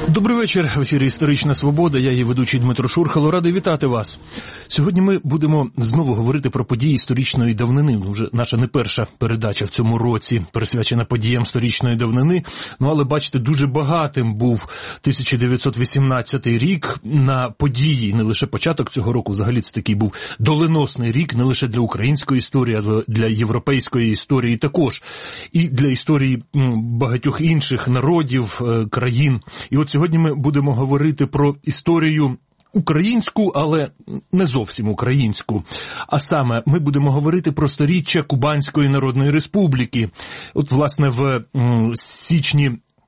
Добрий вечір. В ефірі «Історична свобода». Я її ведучий Дмитро Шурхало. Радий вітати вас. Сьогодні ми будемо знову говорити про події історичної давнини. Вже наша не перша передача в цьому році присвячена подіям історичної давнини. Але, бачите, дуже багатим був 1918 рік на події. Не лише початок цього року, взагалі це такий був доленосний рік, не лише для української історії, а для європейської історії також. І для історії багатьох інших народів, країн. І от сьогодні ми будемо говорити про історію українську, але не зовсім українську. А саме, ми будемо говорити про сторіччя Кубанської Народної Республіки. От, власне, в січні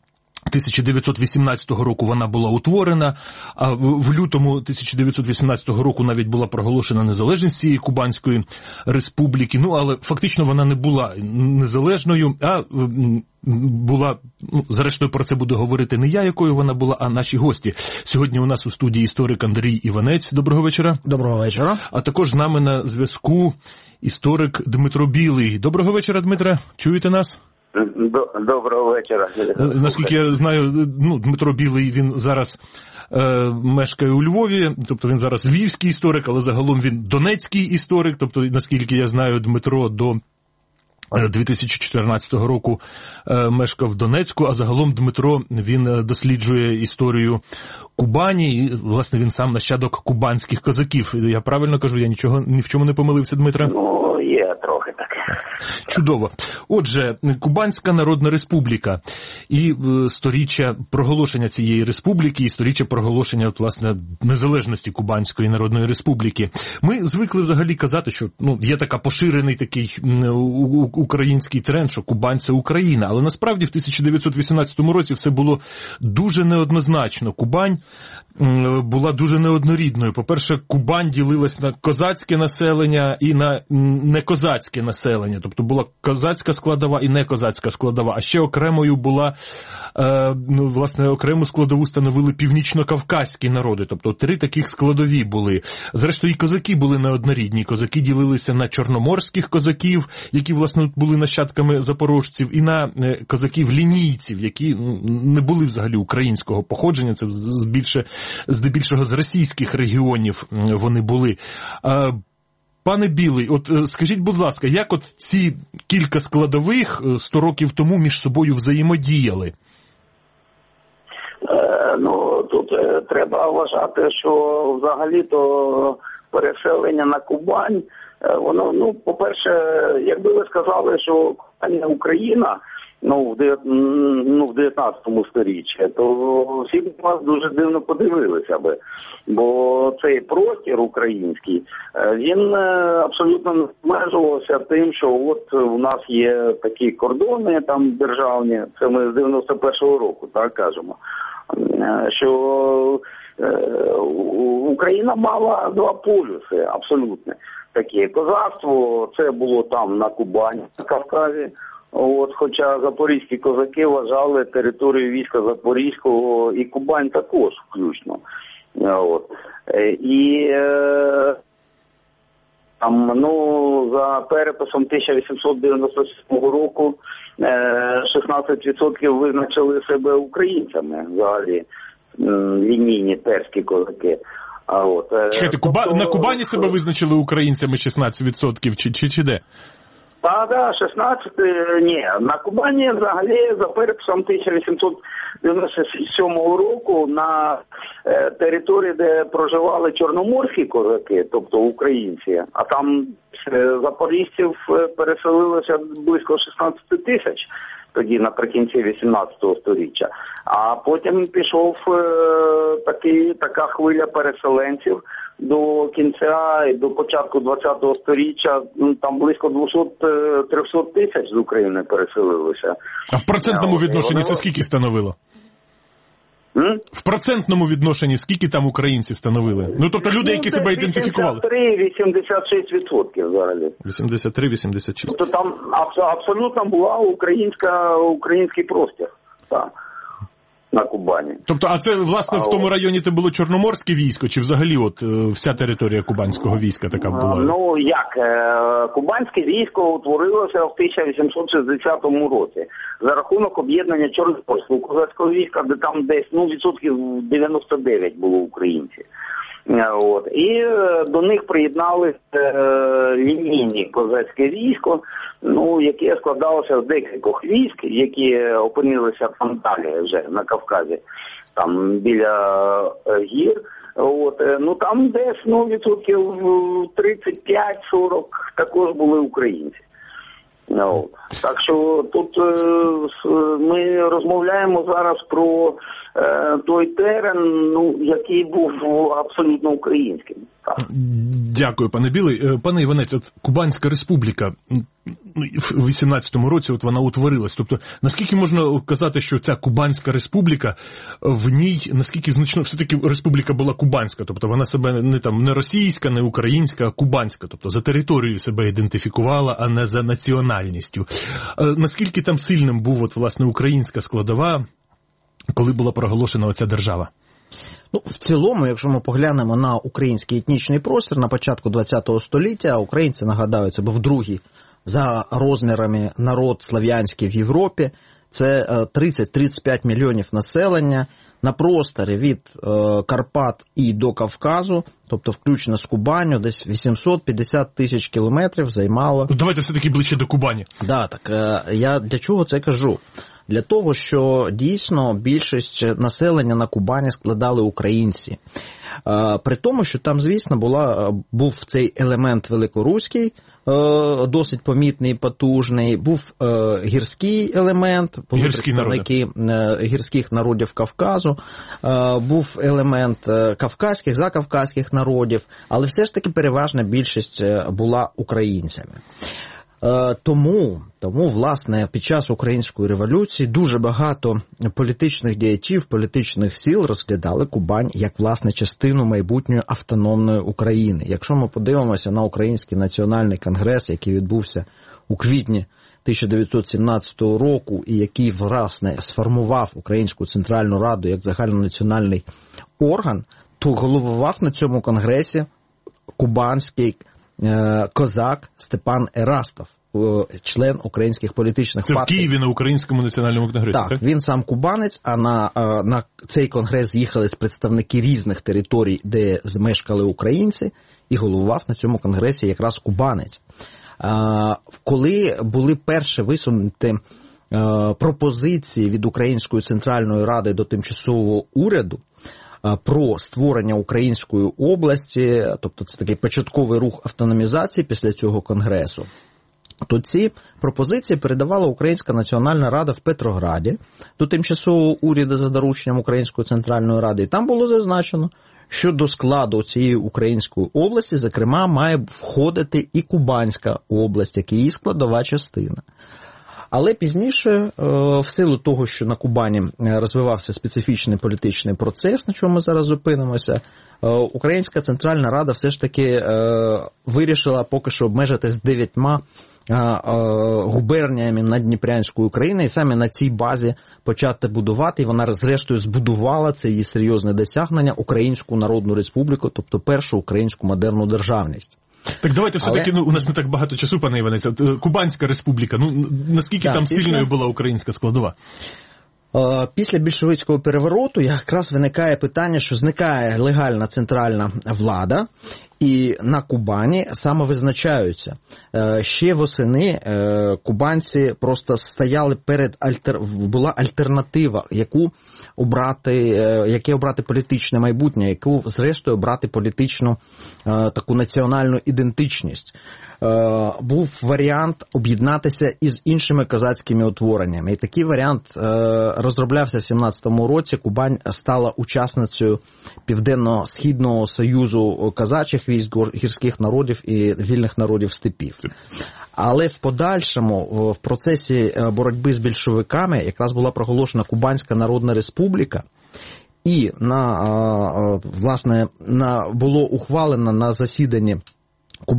1918 року вона була утворена, а в лютому 1918 року навіть була проголошена незалежність цієї Кубанської Республіки. Але фактично вона не була незалежною, а була, зрештою про це буду говорити не я, якою вона була, а наші гості. Сьогодні у нас у студії історик Андрій Іванець. Доброго вечора. Доброго вечора. А також з нами на зв'язку історик Дмитро Білий. Доброго вечора, Дмитре. Чуєте нас? Доброго вечора. Наскільки я знаю, Дмитро Білий, він зараз мешкає у Львові, тобто він зараз львівський історик, але загалом він донецький історик, тобто, наскільки я знаю, Дмитро до 2014 року мешкав в Донецьку, а загалом Дмитро, він досліджує історію Кубані, і, власне, він сам нащадок кубанських козаків. Я правильно кажу, я ні в чому не помилився, Дмитре? Є трохи так. Чудово. Отже, Кубанська Народна Республіка і сторіччя проголошення цієї республіки, і сторіччя проголошення, от, власне, незалежності Кубанської Народної Республіки. Ми звикли взагалі казати, що є така поширений такий український тренд, що Кубань – це Україна. Але насправді в 1918 році все було дуже неоднозначно. Кубань була дуже неоднорідною. По-перше, Кубань ділилась на козацьке населення і на некозацьке населення. Тобто була козацька складова і некозацька складова. А ще окремою була, власне, окрему складову становили північно-кавказькі народи. Тобто три таких складові були. Зрештою, і козаки були неоднорідні. Козаки ділилися на чорноморських козаків, які, власне, були нащадками запорожців, і на козаків-лінійців, які не були взагалі українського походження. Це здебільшого з російських регіонів вони були. Пане Білий, от скажіть, будь ласка, як от ці кілька складових 100 років тому між собою взаємодіяли? Тут треба вважати, що взагалі-то переселення на Кубань, воно, по-перше, якби ви сказали, що Кубань не Україна, в 19 сторіччі, то всі б вас дуже дивно подивилися би. Бо цей простір український, він абсолютно не обмежувався тим, що от у нас є такі кордони там державні, це ми з 91-го року, так кажемо, що Україна мала два полюси абсолютно такі. Козацтво, це було там на Кубані, на Кавказі. Хоча запорізькі козаки вважали територію війська Запорізького і Кубань також включно. І за переписом 1897 року 16% визначили себе українцями, взагалі, лінійні терські козаки. Чекайте, на Кубані себе визначили українцями 16% чи де? Так, 16, ні. На Кубані взагалі за переписом 1897 року на території, де проживали чорноморські козаки, тобто українці, а там запорізців переселилося близько 16 тисяч тоді наприкінці 18 сторіччя. А потім пішов така хвиля переселенців до кінця і до початку 20-го сторіччя, там близько 200-300 тисяч з України переселилося. А в процентному відношенні це скільки становило? В процентному відношенні скільки там українці становили? Тобто люди, які себе ідентифікували? 83-86% взагалі. 83-86%. Тобто там абсолютно була український простір. Так. на Кубані. Тобто, а це, власне, в тому районі це було Чорноморське військо, чи взагалі от вся територія кубанського війська така була? Ну, як? Кубанське військо утворилося в 1860 році за рахунок об'єднання Чорноморського козацького війська, де там десь, відсотків 99 було українців. От. І до них приєднали лінійні козацьке військо, яке складалося з декількох військ, які опинилися там далі вже на Кавказі, там біля гір. От. Там десь відсотків 35-40 також були українці. Так що тут ми розмовляємо зараз про той терен, який був абсолютно українським. Так. Дякую, пане Білий. Пане Іванець, от Кубанська республіка в 18-му році вона утворилась. Тобто, наскільки можна казати, що ця Кубанська республіка, в ній, наскільки значно, все-таки республіка була кубанська, тобто вона себе не російська, не українська, а кубанська, тобто за територією себе ідентифікувала, а не за національністю. Наскільки там сильним був, власне, українська складова, коли була проголошена оця держава? В цілому, якщо ми поглянемо на український етнічний простір на початку ХХ століття, українці, нагадаю, це був другий за розмірами народ слав'янський в Європі, це 30-35 мільйонів населення на просторі від Карпат і до Кавказу, тобто включно з Кубанню, десь 850 тисяч кілометрів займало. Давайте все-таки ближче до Кубані. Так, я для чого це кажу? Для того, що дійсно більшість населення на Кубані складали українці. При тому, що там, звісно, був цей елемент великоруський, досить помітний і потужний, був гірський елемент, були представники гірських народів Кавказу, був елемент кавказьких, закавказьких народів, але все ж таки переважна більшість була українцями. Тому, власне, під час Української революції дуже багато політичних діячів, політичних сил розглядали Кубань як, власне, частину майбутньої автономної України. Якщо ми подивимося на Український національний конгрес, який відбувся у квітні 1917 року і який, власне, сформував Українську Центральну Раду як загальнонаціональний орган, то головував на цьому конгресі кубанський козак Степан Ерастов, член українських політичних партій. Це в Києві на Українському національному конгресі, так? Так, він сам кубанець, а на цей конгрес з'їхали представники різних територій, де мешкали українці, і головував на цьому конгресі якраз кубанець. Коли були перші висунуті пропозиції від Української Центральної Ради до тимчасового уряду, про створення Української області, тобто це такий початковий рух автономізації після цього конгресу, то ці пропозиції передавала Українська Національна Рада в Петрограді до тимчасового уряду за дорученням Української Центральної Ради. І там було зазначено, що до складу цієї Української області, зокрема, має входити і Кубанська область, як її складова частина. Але пізніше, в силу того, що на Кубані розвивався специфічний політичний процес, на чому ми зараз зупинимося, Українська Центральна Рада все ж таки вирішила поки що обмежитись 9 губерніями Наддніпрянської України і саме на цій базі почати будувати, і вона зрештою збудувала, це її серйозне досягнення, Українську Народну Республіку, тобто першу українську модерну державність. Так давайте все-таки, у нас не так багато часу, пане Іванець, Кубанська республіка, наскільки там сильною була українська складова? Після більшовицького перевороту якраз виникає питання, що зникає легальна центральна влада, і на Кубані самовизначаються. Ще восени кубанці просто стояли була альтернатива, яке обрати політичне майбутнє, яку зрештою обрати політичну таку національну ідентичність. Був варіант об'єднатися із іншими козацькими утвореннями. І такий варіант розроблявся в 17-му році. Кубань стала учасницею Південно-Східного союзу козачих військ, гірських народів і вільних народів степів. Але в подальшому, в процесі боротьби з більшовиками, якраз була проголошена Кубанська Народна Республіка, і було ухвалено на засіданні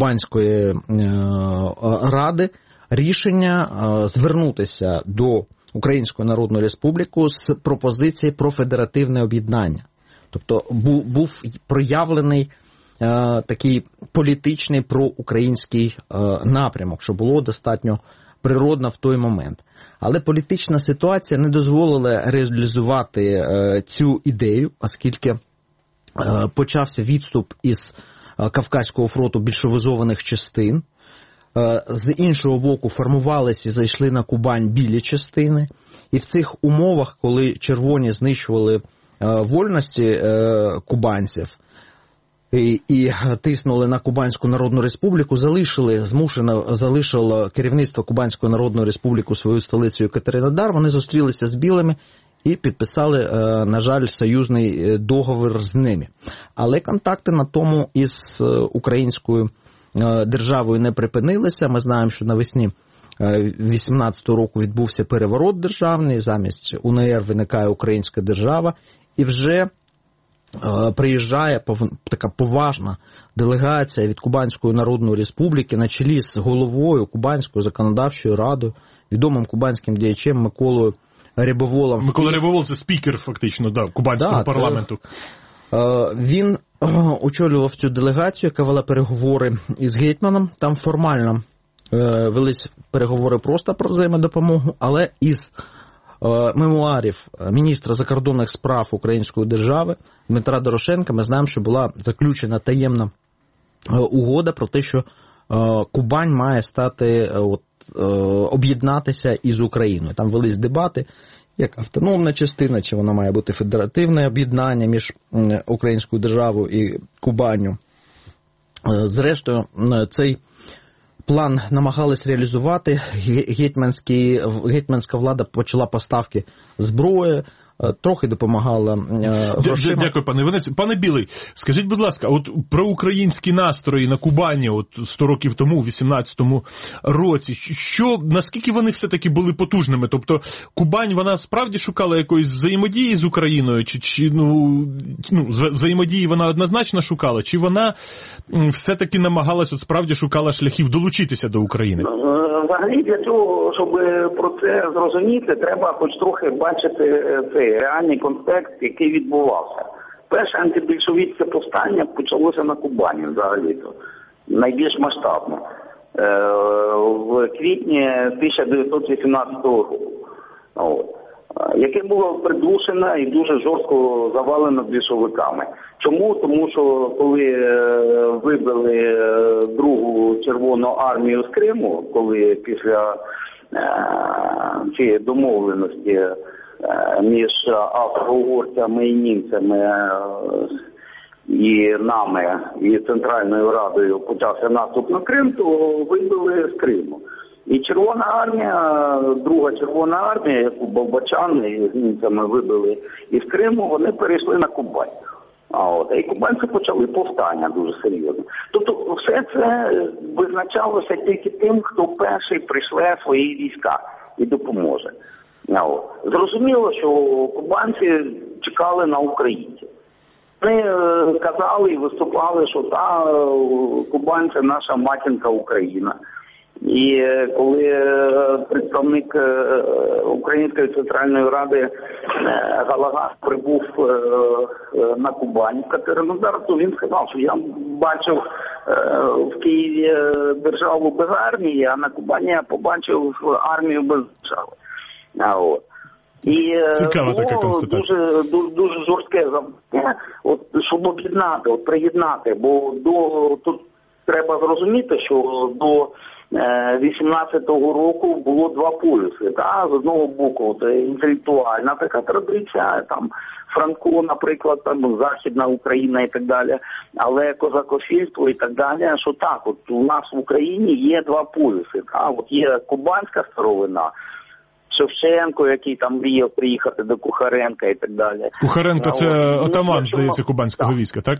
Кубанської ради рішення звернутися до Українську Народну Республіку з пропозиції про федеративне об'єднання. Тобто був проявлений такий політичний проукраїнський напрямок, що було достатньо природно в той момент. Але політична ситуація не дозволила реалізувати цю ідею, оскільки почався відступ із Кавказького фронту більшовизованих частин. З іншого боку, формувалися і зайшли на Кубань білі частини. І в цих умовах, коли червоні знищували вольності кубанців і тиснули на Кубанську Народну Республіку, залишило керівництво Кубанської Народної Республіки свою столицю Екатеринодар, вони зустрілися з білими і підписали, на жаль, союзний договір з ними. Але контакти на тому із українською державою не припинилися. Ми знаємо, що навесні 18-го року відбувся переворот державний, замість УНР виникає Українська держава, і вже приїжджає така поважна делегація від Кубанської Народної Республіки на чолі з головою Кубанської законодавчої ради, відомим кубанським діячем Миколою Рябоволом. Микола Рябовол – це спікер, фактично, Кубанського парламенту. Він очолював цю делегацію, яка вела переговори із гетьманом. Там формально велись переговори просто про взаємодопомогу, але із мемуарів міністра закордонних справ Української держави Дмитра Дорошенка ми знаємо, що була заключена таємна угода про те, що Кубань має об'єднатися із Україною. Там велись дебати, як автономна частина, чи вона має бути федеративне об'єднання між Українською державою і Кубанню. Зрештою, цей план намагались реалізувати. Гетьманська влада почала поставки зброї, трохи допомагала грошима. Дякую, пане Іванець. Пане Білий, скажіть, будь ласка, от про українські настрої на Кубані 100 років тому, у 18-му році, наскільки вони все-таки були потужними? Тобто Кубань, вона справді шукала якоїсь взаємодії з Україною? Чи взаємодії вона однозначно шукала? Чи вона все-таки намагалась, справді шукала шляхів долучитися до України? Взагалі для цього, щоб про це зрозуміти, треба хоч трохи бачити цей реальний контекст, який відбувався. Перше антибільшовицьке повстання почалося на Кубані взагалі-то, найбільш масштабно, в квітні 1918 року, яке було придушено і дуже жорстко завалено більшовиками. Чому? Тому що коли вибили Другу Червону армію з Криму, коли після цієї домовленості між австро-угорцями і німцями і нами, і Центральною Радою почався наступ на Крим, то вибили з Криму. І Червона армія, Друга Червона армія, яку болбочани з німцями вибили із Криму, вони перейшли на Кубань. І кубанці почали повстання дуже серйозно. Тобто все це визначалося тільки тим, хто перший прийшле свої війська і допоможе. Зрозуміло, що кубанці чекали на українців. Вони казали і виступали, що Кубань – це наша матінка Україна. І коли представник Української Центральної Ради Галаган прибув на Кубань, в Катеринодар, то він сказав, що я бачив в Києві державу без армії, а на Кубані я побачив армію без держави. І цікава така констатація. Дуже жорстке завдання, щоб об'єднати, приєднати, бо тут треба зрозуміти, що до 18-го року було два полюси. З одного боку, це інтелектуальна така традиція, там Франко, наприклад, там Західна Україна і так далі, але козакофільство і так далі, що так, у нас в Україні є два полюси. Є кубанська старовина, Шевченко, який там мріяв приїхати до Кухаренка і так далі. Кухаренко – це отаман, здається, кубанського війська, так?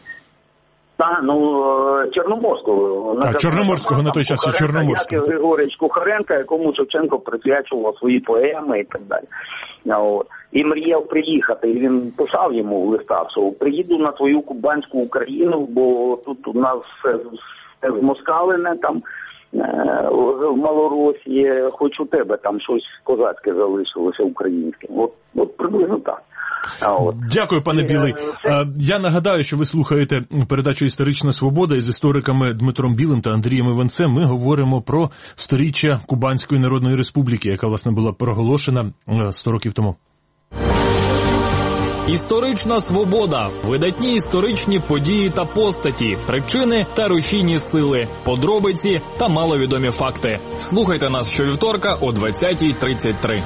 Чорноморського. Чорноморського, на той час і Чорноморського. Яків Григорович Кухаренко, якому Шевченко присвячував свої поеми і так далі. І мріяв приїхати, і він писав йому в листах, що приїду на твою кубанську Україну, бо тут у нас все змоскалене, там в Малоросії, хоч у тебе там щось козацьке залишилося українське. От приблизно так. Дякую, пане Білий. Я нагадаю, що ви слухаєте передачу «Історична свобода» із істориками Дмитром Білим та Андрієм Іванцем. Ми говоримо про сторіччя Кубанської Народної Республіки, яка, власне, була проголошена 100 років тому. Історична свобода. Видатні історичні події та постаті, причини та рушійні сили, подробиці та маловідомі факти. Слухайте нас щовівторка о 20:33.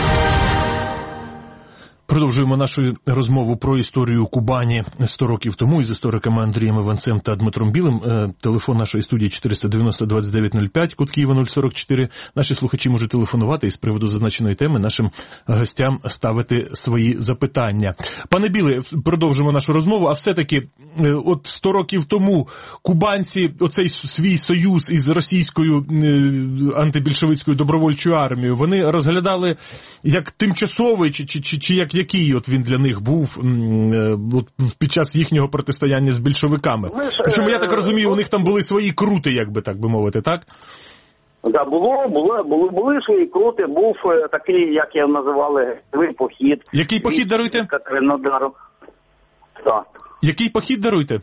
Продовжуємо нашу розмову про історію Кубані 100 років тому із істориками Андрієм Іванцем та Дмитром Білим. Телефон нашої студії 490-2905, код Києва 044. Наші слухачі можуть телефонувати і з приводу зазначеної теми нашим гостям ставити свої запитання. Пане Біле, продовжимо нашу розмову, а все-таки от 100 років тому кубанці, оцей свій союз із російською антибільшовицькою добровольчою армією, вони розглядали як тимчасовий чи як який от він для них був під час їхнього протистояння з більшовиками? Причому, я так розумію, у них там були свої крути, як би так би мовити, так? Так, були свої крути, був такий, як його називали, похід. Який похід, даруйте? Так. Який похід, даруйте?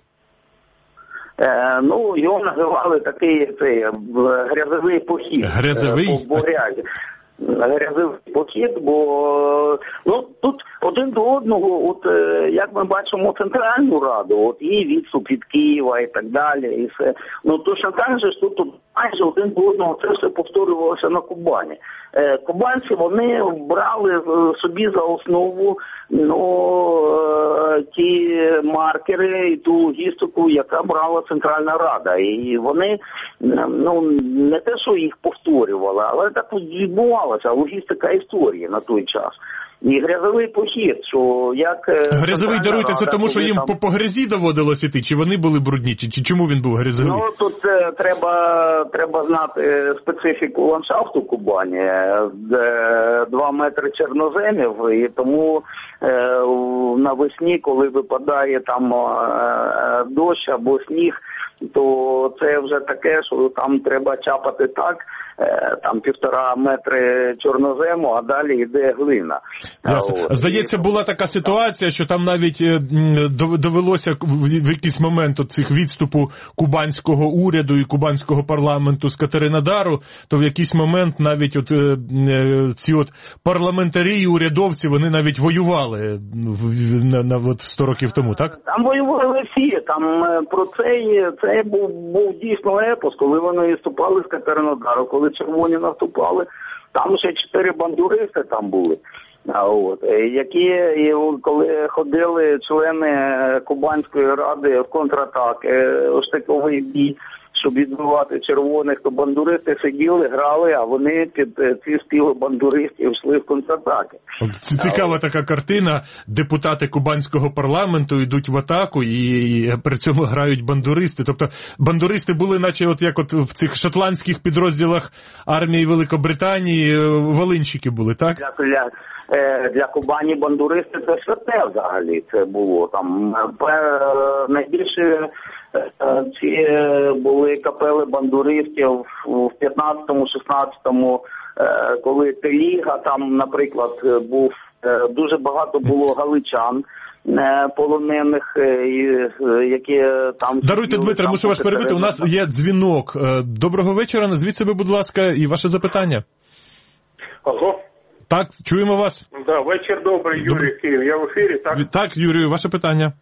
Його називали такий грязовий похід. Грязовий? По грязі. Грязовий похід, бо тут один до одного, як ми бачимо Центральну Раду, і відступ від Києва і так далі, і все. Точно так же, що тут майже один до одного це все повторювалося на Кубані. Кубанці, вони брали собі за основу ті маркери і ту логістику, яка брала Центральна Рада. І вони, не те, що їх повторювали, але так відбувалася логістика історії на той час. І грязовий похід, що як... Грязовий, даруйте, це тому, що їм по грязі доводилось іти, чи вони були брудні, чи чому він був грязовий? Тут треба знати специфіку ландшафту Кубані, 2 метри чорноземів, і тому навесні, коли випадає там дощ або сніг, то це вже таке, що там треба чапати так, там 1,5 метри чорнозему, а далі йде глина. Здається, була така ситуація, що там навіть довелося в якийсь момент цих відступу кубанського уряду і кубанського парламенту з Катеринодару, то в якийсь момент навіть ці парламентарі і урядовці, вони навіть воювали 100 років тому, так? Там воювали всі, там про це був дійсно епос, коли вони відступали з Катеринодару, коли червоні наступали, там ще 4 бандуристи там були. Які, коли ходили члени Кубанської ради в контратаки, штиковий бій, щоб відбивати червоних, то бандуристи сиділи, грали, а вони під ці співи бандуристів йшли в контратаки. Цікава така картина. Депутати кубанського парламенту йдуть в атаку і при цьому грають бандуристи. Тобто бандуристи були наче як в цих шотландських підрозділах армії Великобританії, волинщики були, так? Для Кубані бандуристи це святе взагалі це було. Там найбільше ці були капели бандуристів в 15-му, 16-му, коли Теліга там, наприклад, був, дуже багато було галичан полонених, які там... Даруйте, Дмитре, мушу вас перебити, у нас є дзвінок. Доброго вечора, назвіть себе, будь ласка, і ваше запитання. Алло. Так, чуємо вас. Да, вечір добрий, Юрій Київ. Я в ефірі, так? Так, Юрію, ваше питання.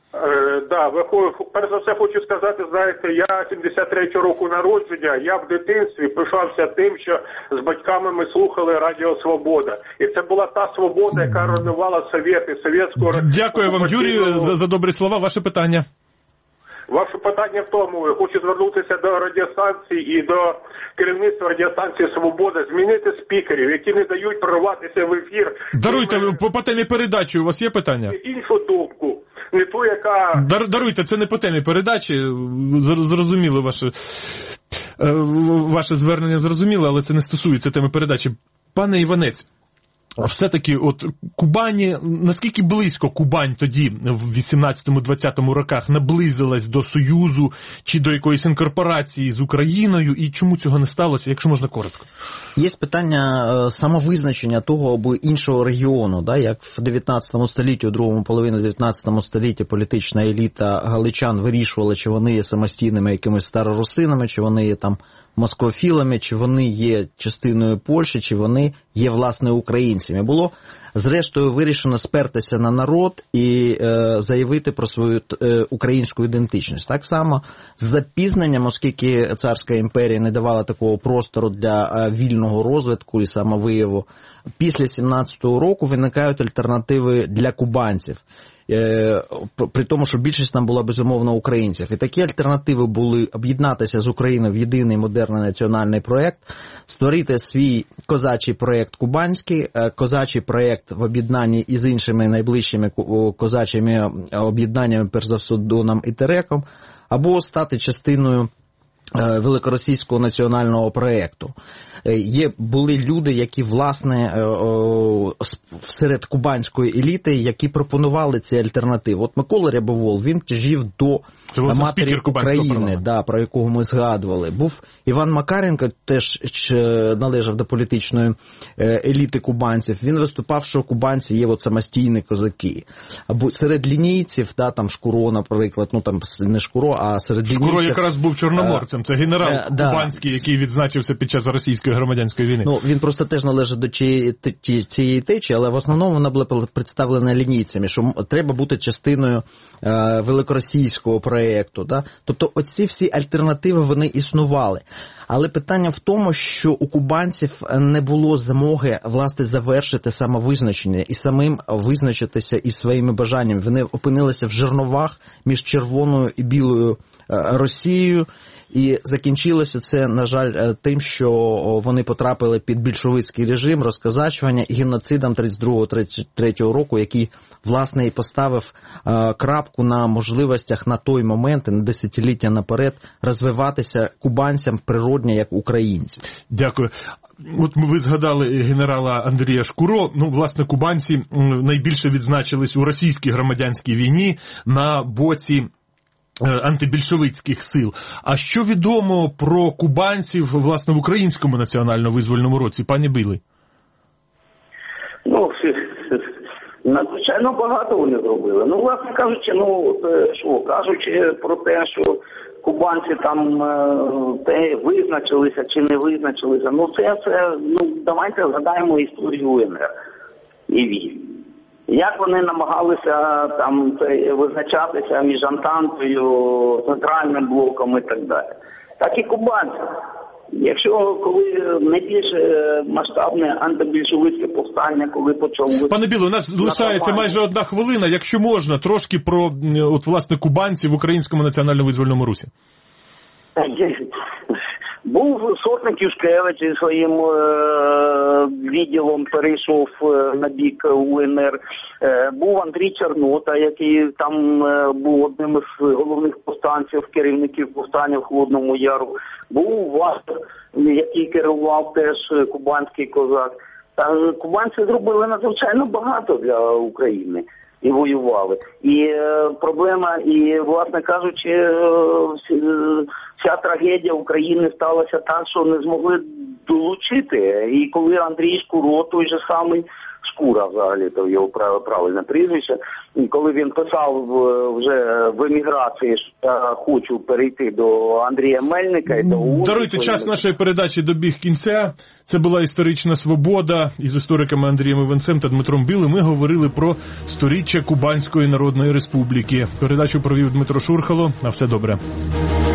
Перш за все хочу сказати, знаєте, я 73-го року народження, я в дитинстві пишався тим, що з батьками ми слухали Радіо Свобода. І це була та свобода, яка руйнувала совєти, совєтську... Дякую вам, Юрію, за добрі слова. Ваше питання. Ваше питання в тому, хочу звернутися до радіостанції і до керівництва радіостанції «Свобода», змінити спікерів, які не дають прорватися в ефір. Даруйте, по темі передачі у вас є питання? Іншу думку, не ту, яка... Даруйте, це не по темі передачі, зрозуміло ваше звернення, зрозуміло, але це не стосується теми передачі. Пане Іванець, все-таки от Кубані, наскільки близько Кубань тоді в 18-20 роках наблизилась до Союзу чи до якоїсь інкорпорації з Україною, і чому цього не сталося, якщо можна коротко? Є питання самовизначення того або іншого регіону, да, як в 19 столітті, у другому половині 19 століття політична еліта галичан вирішувала, чи вони є самостійними якимись старорусинами, чи вони є там москофілами, чи вони є частиною Польщі, чи вони є, власне, українцями. Було, зрештою, вирішено спертися на народ і заявити про свою українську ідентичність. Так само з запізненням, оскільки царська імперія не давала такого простору для вільного розвитку і самовияву, після 17-го року виникають альтернативи для кубанців. При тому, що більшість там була, безумовно, українців. І такі альтернативи були об'єднатися з Україною в єдиний модерний національний проєкт, створити свій козачий проєкт кубанський, козачий проєкт в об'єднанні із іншими найближчими козачими об'єднаннями, перш за все, Доном і Тереком, або стати частиною великоросійського національного проєкту. Були люди, які, власне, серед кубанської еліти, які пропонували ці альтернативи. От Микола Рябовол, він тяжів до матері України, да, про якого ми згадували. Був Іван Макаренко, теж належав до політичної еліти кубанців. Він виступав, що кубанці є от самостійні козаки. Або серед лінійців, да, там Шкуро, наприклад, ну там не Шкуро, а серед лінійців... Шкуро якраз був чорноморцем, це генерал кубанський, який відзначився під час російської громадянської війни. Ну, він просто теж належить до цієї течії, але в основному вона була представлена лінійцями, що треба бути частиною великоросійського проєкту. Да? Тобто оці всі альтернативи, вони існували. Але питання в тому, що у кубанців не було змоги, власне, завершити самовизначення і самим визначитися із своїми бажаннями. Вони опинилися в жерновах між червоною і білою Росією, і закінчилося це, на жаль, тим, що вони потрапили під більшовицький режим, розкозачування і геноцидом 32-33 року, який, власне, і поставив крапку на можливостях на той момент, на десятиліття наперед, розвиватися кубанцям природньо, як українцям. Дякую. От ви згадали генерала Андрія Шкуро. Ну, власне, кубанці найбільше відзначились у російській громадянській війні на боці антибільшовицьких сил. А що відомо про кубанців, власне, в українському національно-визвольному році, пані Білий? Ну, надзвичайно багато вони зробили. Ну, власне кажучи, кажучи про те, що кубанці там визначилися чи не визначилися, давайте згадаємо історію УНР і війн. Як вони намагалися там визначатися між Антантою, Центральним блоком і так далі. Так і кубанці. Якщо коли найбільш масштабне антибільшовицьке повстання, коли почалося... Пане Біло, у нас лишається майже 1 хвилина. Якщо можна, трошки про, от, власне, кубанців в українському національно-визвольному русі. Був сотник Юшкевич зі своїм відділом перейшов на бік УНР. Був Андрій Чорнота, який там був одним із головних повстанців, керівників повстання в Холодному Яру. Був Вастер, який керував теж кубанський козак. Та кубанці зробили надзвичайно багато для України. І воювали. І проблема, і, власне кажучи, вся трагедія України сталася так, що не змогли долучити. І коли Андрій Шкуро, той же самий Шкура, взагалі, то його правильне прізвище, і коли він писав вже в еміграції, що я хочу перейти до Андрія Мельника і до ОУН. Даруйте, час нашої передачі добіг кінця. Це була історична свобода. Із істориками Андрієм Іванцем та Дмитром Білим ми говорили про сторіччя Кубанської Народної Республіки. Передачу провів Дмитро Шурхало. На все добре.